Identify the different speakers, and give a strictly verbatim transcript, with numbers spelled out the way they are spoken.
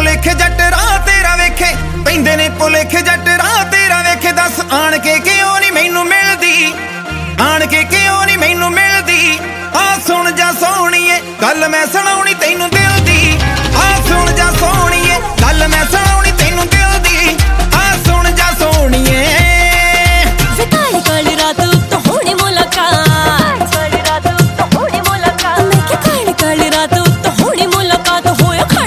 Speaker 1: ਭੁਲੇਖੇ ਜੱਟ ਰਾਹ ਤੇਰਾ ਵੇਖੇ, ਪੈਂਦੇ ਨੇ ਭੁਲੇਖੇ ਜੱਟ ਰਾਹ ਤੇਰਾ ਵੇਖੇ। ਦੱਸ ਆਣ ਕੇ ਕਿਉਂ ਨੀ ਮੈਨੂੰ ਮਿਲਦੀ, ਆਣ ਕੇ ਕਿਉਂ ਨੀ ਮੈਨੂੰ ਮਿਲਦੀ। ਆ ਸੁਣ ਜਾ ਸੋਹਣੀਏ ਗੱਲ ਮੈਂ ਸੁਣਾਉਣੀ ਤੈਨੂੰ।